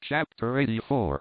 Chapter 84.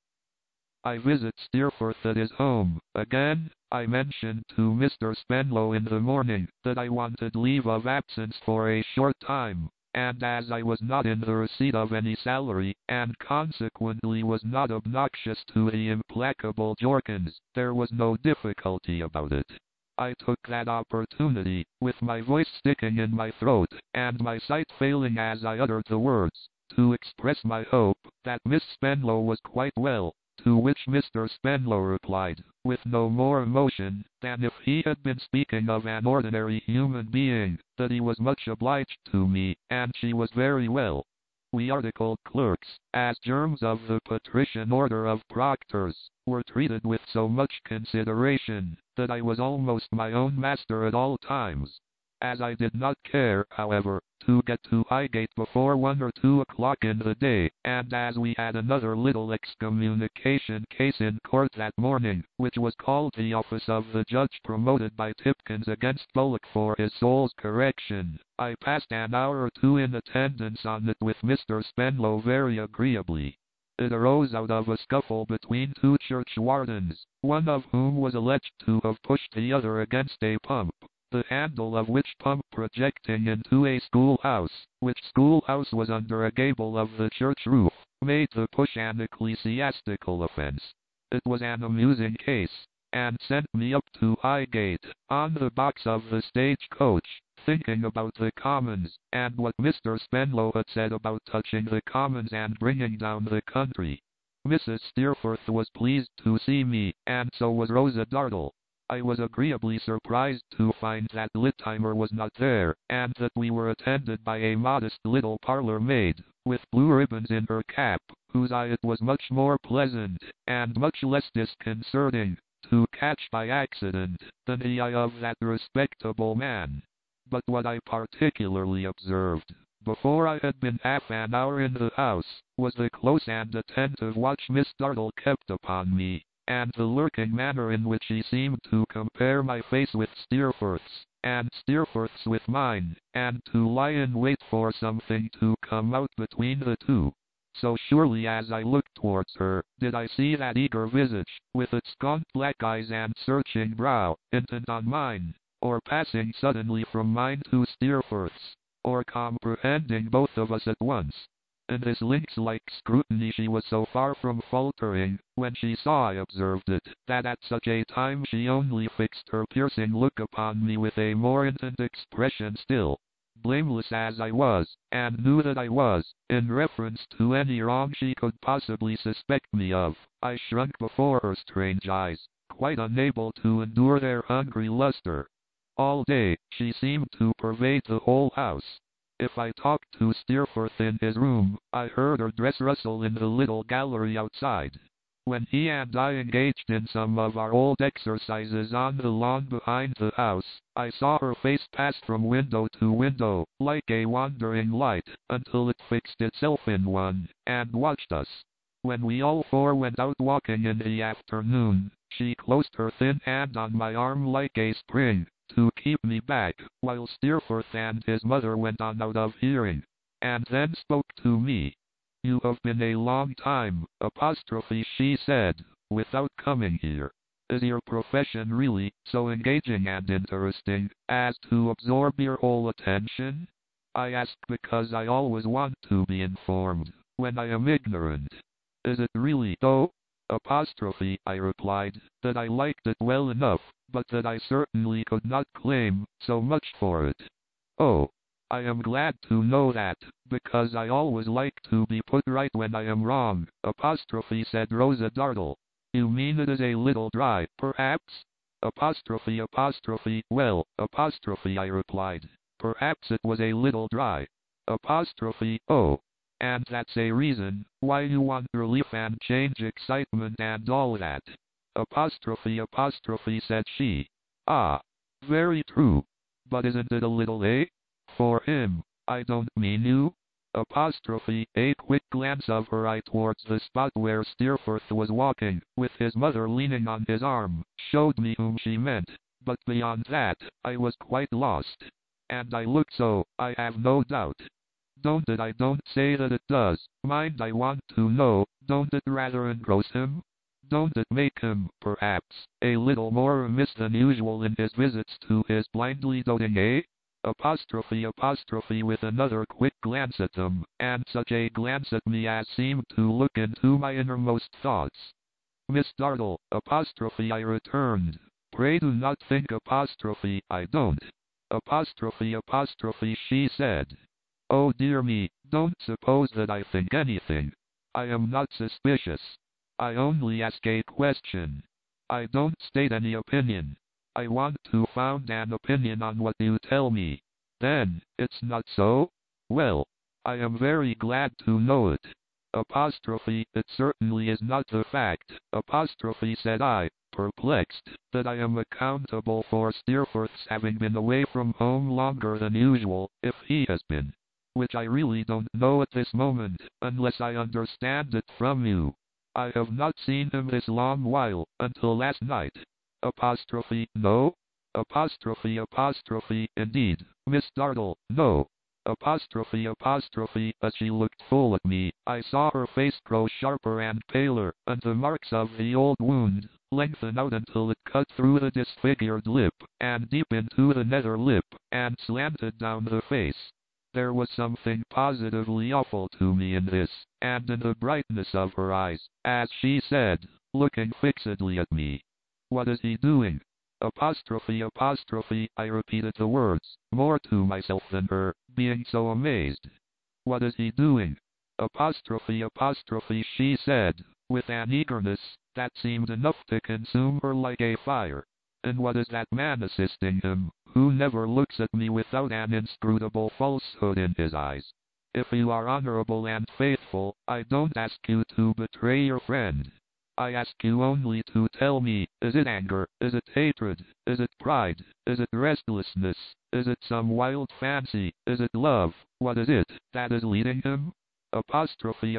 I visit Steerforth at his home. Again, I mentioned to Mr. Spenlow in the morning that I wanted leave of absence for a short time, and as I was not in the receipt of any salary, and consequently was not obnoxious to the implacable Jorkins, there was no difficulty about it. I took that opportunity, with my voice sticking in my throat, and my sight failing as I uttered the words, to express my hope that Miss Spenlow was quite well, to which Mr. Spenlow replied, with no more emotion than if he had been speaking of an ordinary human being, that he was much obliged to me, and she was very well. We articled clerks, as germs of the patrician order of proctors, were treated with so much consideration, that I was almost my own master at all times. As I did not care, however, to get to Highgate before 1 or 2 o'clock in the day, and as we had another little excommunication case in court that morning, which was called the office of the judge promoted by Tipkins against Bullock for his soul's correction, I passed an hour or 2 in attendance on it with Mr. Spenlow very agreeably. It arose out of a scuffle between 2 churchwardens, one of whom was alleged to have pushed the other against a pump, the handle of which pump projecting into a schoolhouse, which schoolhouse was under a gable of the church roof, made the push an ecclesiastical offence. It was an amusing case, and sent me up to Highgate, on the box of the stage-coach, thinking about the Commons, and what Mr. Spenlow had said about touching the Commons and bringing down the country. Mrs. Steerforth was pleased to see me, and so was Rosa Dartle. I was agreeably surprised to find that Littimer was not there, and that we were attended by a modest little parlour maid, with blue ribbons in her cap, whose eye it was much more pleasant, and much less disconcerting, to catch by accident, than the eye of that respectable man. But what I particularly observed, before I had been half an hour in the house, was the close and attentive watch Miss Dartle kept upon me, and the lurking manner in which she seemed to compare my face with Steerforth's, and Steerforth's with mine, and to lie in wait for something to come out between the two. So surely as I looked towards her, did I see that eager visage, with its gaunt black eyes and searching brow, intent on mine, or passing suddenly from mine to Steerforth's, or comprehending both of us at once. In this lynx-like scrutiny she was so far from faltering, when she saw I observed it, that at such a time she only fixed her piercing look upon me with a more intent expression still. Blameless as I was, and knew that I was, in reference to any wrong she could possibly suspect me of, I shrunk before her strange eyes, quite unable to endure their hungry luster. All day, she seemed to pervade the whole house. If I talked to Steerforth in his room, I heard her dress rustle in the little gallery outside. When he and I engaged in some of our old exercises on the lawn behind the house, I saw her face pass from window to window, like a wandering light, until it fixed itself in one, and watched us. When we all 4 went out walking in the afternoon, she closed her thin hand on my arm like a spring, to keep me back, while Steerforth and his mother went on out of hearing, and then spoke to me. "You have been a long time, she said, without coming here. Is your profession really so engaging and interesting, as to absorb your whole attention? I ask because I always want to be informed, when I am ignorant. Is it really so? I replied, that I liked it well enough, but that I certainly could not claim so much for it. Oh, I am glad to know that, because I always like to be put right when I am wrong, said Rosa Dartle. You mean it is a little dry, perhaps? Well, I replied, perhaps it was a little dry. Oh. And that's a reason why you want relief and change, excitement and all that. Said she. Ah, very true. But isn't it a little, eh? For him, I don't mean you. A quick glance of her eye towards the spot where Steerforth was walking, with his mother leaning on his arm, showed me whom she meant, but beyond that, I was quite lost. And I looked so, I have no doubt. Don't it? I don't say that it does. Mind, I want to know, don't it rather engross him? Don't it make him, perhaps, a little more remiss than usual in his visits to his blindly doting apostrophe with another quick glance at them, and such a glance at me as seemed to look into my innermost thoughts. Miss Dartle, apostrophe, I returned. Pray do not think apostrophe, I don't. Apostrophe, she said. Oh dear me, don't suppose that I think anything. I am not suspicious. I only ask a question. I don't state any opinion. I want to found an opinion on what you tell me. Then, it's not so? Well, I am very glad to know it. Apostrophe, it certainly is not the fact, apostrophe, said I, perplexed, that I am accountable for Steerforth's having been away from home longer than usual, if he has been. Which I really don't know at this moment, unless I understand it from you. I have not seen him this long while, until last night. Apostrophe, no? Apostrophe, indeed, Miss Dartle, no. Apostrophe, as she looked full at me, I saw her face grow sharper and paler, and the marks of the old wound lengthen out until it cut through the disfigured lip, and deep into the nether lip, and slanted down the face. There was something positively awful to me in this, and in the brightness of her eyes, as she said, looking fixedly at me. What is he doing? Apostrophe, I repeated the words, more to myself than her, being so amazed. What is he doing? Apostrophe, she said, with an eagerness that seemed enough to consume her like a fire. And what is that man assisting him, who never looks at me without an inscrutable falsehood in his eyes? If you are honorable and faithful, I don't ask you to betray your friend. I ask you only to tell me, is it anger, is it hatred, is it pride, is it restlessness, is it some wild fancy, is it love, what is it that is leading him? Apostrophe,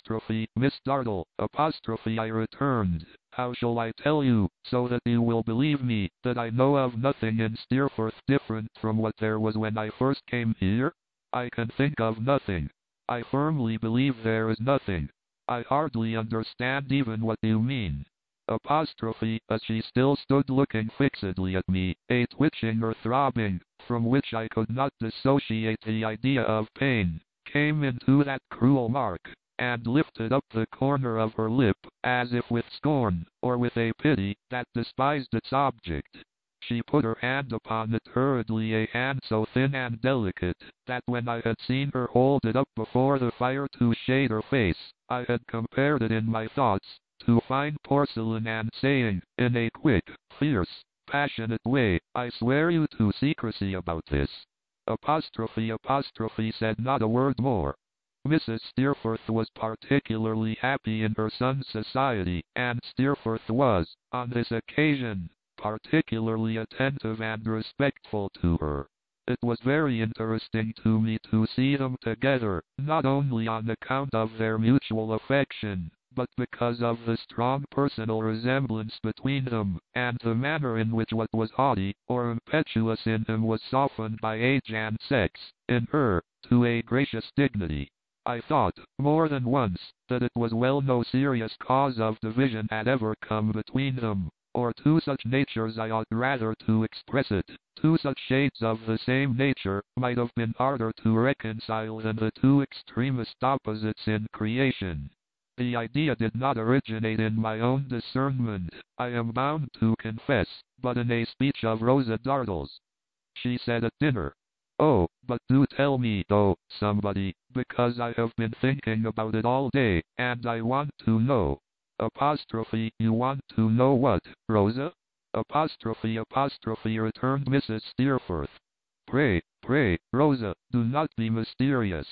Miss Dartle, apostrophe, I returned. How shall I tell you, so that you will believe me, that I know of nothing in Steerforth different from what there was when I first came here? I can think of nothing. I firmly believe there is nothing. I hardly understand even what you mean. Apostrophe, as she still stood looking fixedly at me, a twitching or throbbing, from which I could not dissociate the idea of pain, came into that cruel mark, and lifted up the corner of her lip, as if with scorn, or with a pity that despised its object. She put her hand upon it hurriedly, a hand so thin and delicate, that when I had seen her hold it up before the fire to shade her face, I had compared it in my thoughts to fine porcelain, and saying, in a quick, fierce, passionate way, I swear you to secrecy about this. Apostrophe said not a word more. Mrs. Steerforth was particularly happy in her son's society, and Steerforth was, on this occasion, particularly attentive and respectful to her. It was very interesting to me to see them together, not only on account of their mutual affection, but because of the strong personal resemblance between them, and the manner in which what was haughty or impetuous in him was softened by age and sex, in her, to a gracious dignity. I thought, more than once, that it was well no serious cause of division had ever come between them, or two such natures, I ought rather to express it, two such shades of the same nature, might have been harder to reconcile than the two extremest opposites in creation. The idea did not originate in my own discernment, I am bound to confess, but in a speech of Rosa Dartle's. She said at dinner, "Oh, but do tell me, though, somebody, because I have been thinking about it all day, and I want to know." Apostrophe, you want to know what, Rosa? Apostrophe, returned Mrs. Steerforth. Pray, Rosa, do not be mysterious.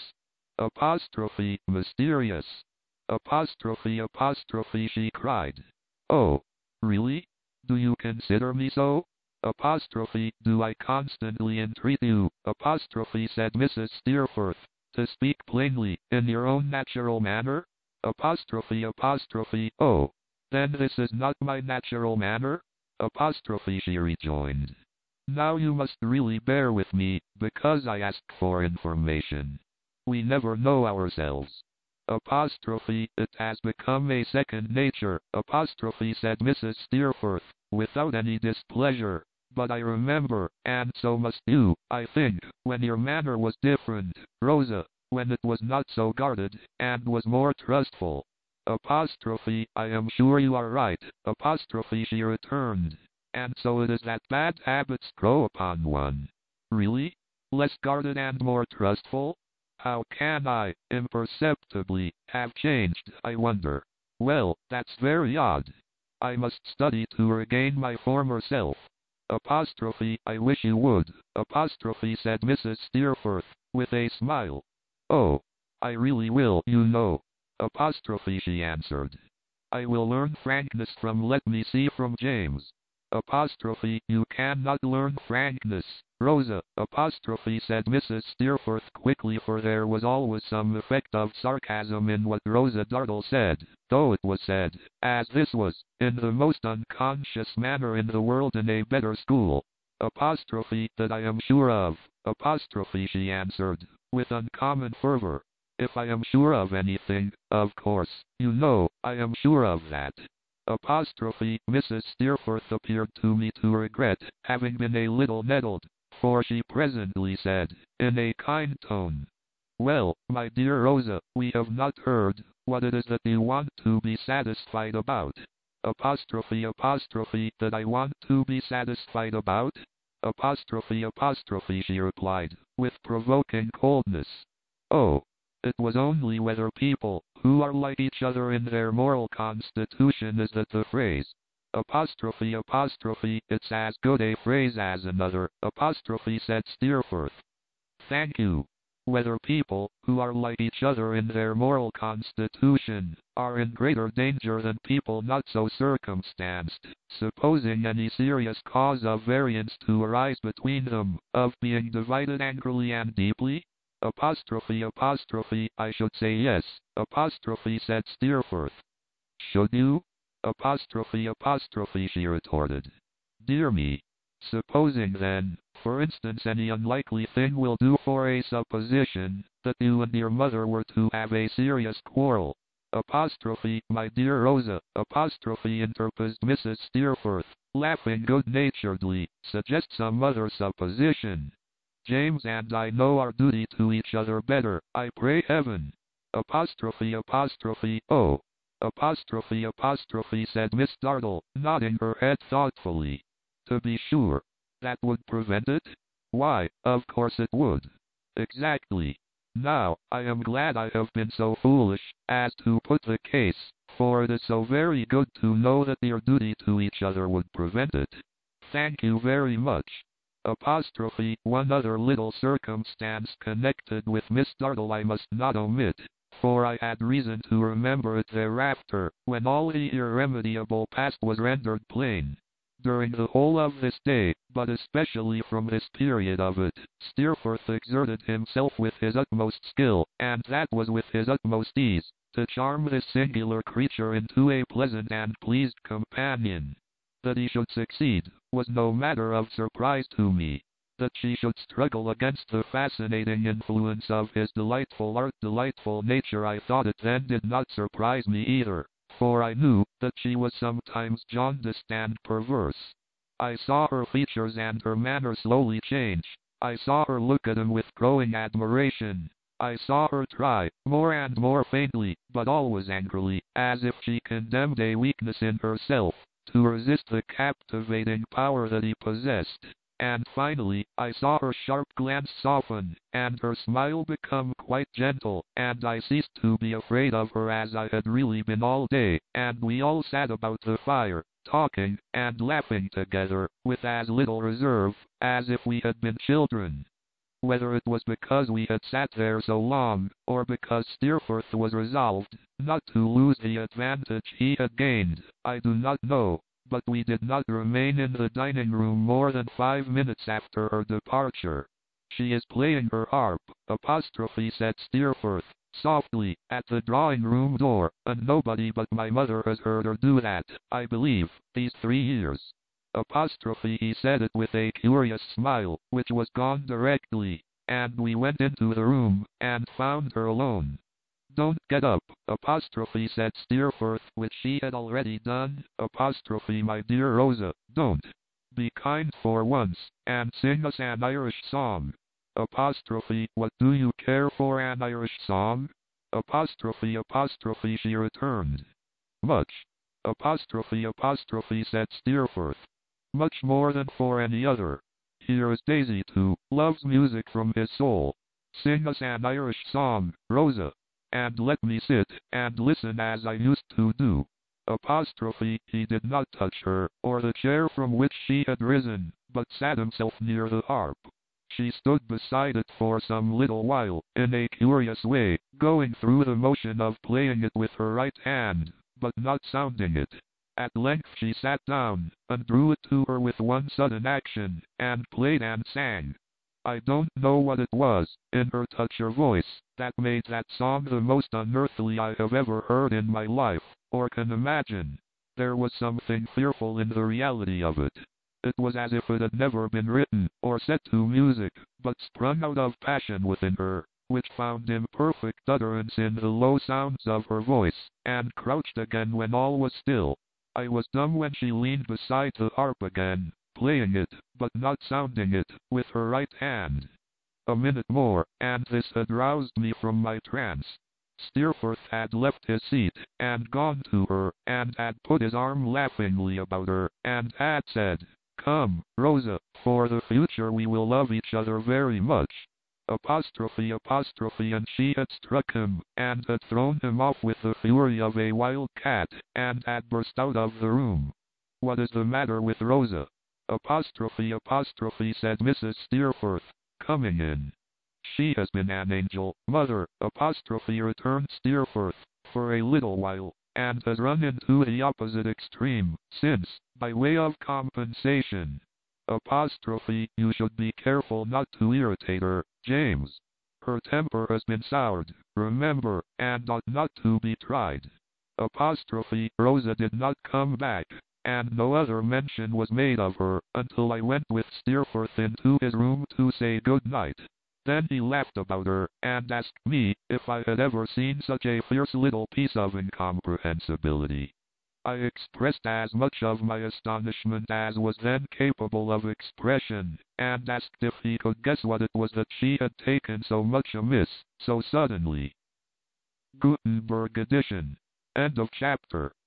Apostrophe, mysterious. Apostrophe, she cried. Oh, really? Do you consider me so? Apostrophe, do I constantly entreat you, apostrophe, said Mrs. Steerforth, to speak plainly, in your own natural manner? Apostrophe, oh, then this is not my natural manner? Apostrophe, she rejoined. Now you must really bear with me, because I ask for information. We never know ourselves. Apostrophe, it has become a second nature, apostrophe, said Mrs. Steerforth, without any displeasure. But I remember, and so must you, I think, when your manner was different, Rosa, when it was not so guarded, and was more trustful. Apostrophe, I am sure you are right, apostrophe, she returned. And so it is that bad habits grow upon one. Really? Less guarded and more trustful? How can I, imperceptibly, have changed, I wonder? Well, that's very odd. I must study to regain my former self. Apostrophe, I wish you would, apostrophe, said Mrs. Steerforth, with a smile. Oh, I really will, you know. Apostrophe, she answered. I will learn frankness from let me see from James. Apostrophe, you cannot learn frankness, Rosa, apostrophe, said Mrs. Steerforth quickly, for there was always some effect of sarcasm in what Rosa Dartle said, though it was said, as this was, in the most unconscious manner in the world in a better school. Apostrophe, that I am sure of, apostrophe, she answered, with uncommon fervor. If I am sure of anything, of course, you know, I am sure of that. Apostrophe, Mrs. Steerforth appeared to me to regret having been a little nettled, for she presently said, in a kind tone, well, my dear Rosa, we have not heard what it is that you want to be satisfied about. Apostrophe, apostrophe, that I want to be satisfied about? Apostrophe, apostrophe, she replied, with provoking coldness. Oh, it was only whether people who are like each other in their moral constitution, is that the phrase. Apostrophe, apostrophe, it's as good a phrase as another, apostrophe, said Steerforth. Thank you. Whether people who are like each other in their moral constitution are in greater danger than people not so circumstanced, supposing any serious cause of variance to arise between them, of being divided angrily and deeply? Apostrophe, apostrophe, I should say yes, apostrophe, said Steerforth. Should you? Apostrophe, apostrophe, she retorted. Dear me. Supposing then, for instance, any unlikely thing will do, for a supposition, that you and your mother were to have a serious quarrel. Apostrophe, my dear Rosa, apostrophe, interposed Mrs. Steerforth, laughing good-naturedly, suggest some other supposition. James and I know our duty to each other better, I pray heaven. Apostrophe, apostrophe, oh. Apostrophe, apostrophe, said Miss Dartle, nodding her head thoughtfully. To be sure. That would prevent it? Why, of course it would. Exactly. Now, I am glad I have been so foolish as to put the case, for it is so very good to know that your duty to each other would prevent it. Thank you very much. Apostrophe, one other little circumstance connected with Miss Dartle I must not omit, for I had reason to remember it thereafter, when all the irremediable past was rendered plain. During the whole of this day, but especially from this period of it, Steerforth exerted himself with his utmost skill, and that was with his utmost ease, to charm this singular creature into a pleasant and pleased companion. That he should succeed, was no matter of surprise to me. That she should struggle against the fascinating influence of his delightful art, delightful nature, I thought it then did not surprise me either, for I knew that she was sometimes jaundiced and perverse. I saw her features and her manner slowly change. I saw her look at him with growing admiration. I saw her try, more and more faintly, but always angrily, as if she condemned a weakness in herself, to resist the captivating power that he possessed. And finally, I saw her sharp glance soften, and her smile become quite gentle, and I ceased to be afraid of her as I had really been all day, and we all sat about the fire, talking and laughing together, with as little reserve as if we had been children. Whether it was because we had sat there so long, or because Steerforth was resolved not to lose the advantage he had gained, I do not know. But we did not remain in the dining room more than 5 minutes after her departure. She is playing her harp, apostrophe, said Steerforth, softly, at the drawing-room door, and nobody but my mother has heard her do that, I believe, these 3 years. Apostrophe, he said it with a curious smile, which was gone directly. and we went into the room, and found her alone. Don't get up, apostrophe said Steerforth, which she had already done, apostrophe my dear Rosa, don't. Be kind for once, and sing us an Irish song. Apostrophe, what do you care for an Irish song? Apostrophe she returned. Much. Apostrophe said Steerforth. Much more than for any other. Here is Daisy too, loves music from his soul. Sing us an Irish song, Rosa. And let me sit, and listen as I used to do. Apostrophe, he did not touch her, or the chair from which she had risen, but sat himself near the harp. She stood beside it for some little while, in a curious way, going through the motion of playing it with her right hand, but not sounding it. At length she sat down, and drew it to her with one sudden action, and played and sang. I don't know what it was, in her touch or voice, that made that song the most unearthly I have ever heard in my life, or can imagine. There was something fearful in the reality of it. It was as if it had never been written, or set to music, but sprung out of passion within her, which found imperfect utterance in the low sounds of her voice, and crouched again when all was still. I was dumb when she leaned beside the harp again, playing it, but not sounding it, with her right hand. A minute more, and this had roused me from my trance. Steerforth had left his seat, and gone to her, and had put his arm laughingly about her, and had said, "Come, Rosa, for the future we will love each other very much." Apostrophe, and she had struck him, and had thrown him off with the fury of a wild cat, and had burst out of the room. What is the matter with Rosa? Apostrophe, said Mrs. Steerforth, coming in. She has been an angel, mother, apostrophe returned Steerforth, for a little while, and has run into the opposite extreme, since, by way of compensation. Apostrophe, you should be careful not to irritate her, James. Her temper has been soured, remember, and ought not to be tried. Apostrophe, Rosa did not come back, and no other mention was made of her, until I went with Steerforth into his room to say good night. Then he laughed about her, and asked me if I had ever seen such a fierce little piece of incomprehensibility. I expressed as much of my astonishment as was then capable of expression, and asked if he could guess what it was that she had taken so much amiss, so suddenly. Gutenberg edition. End of chapter.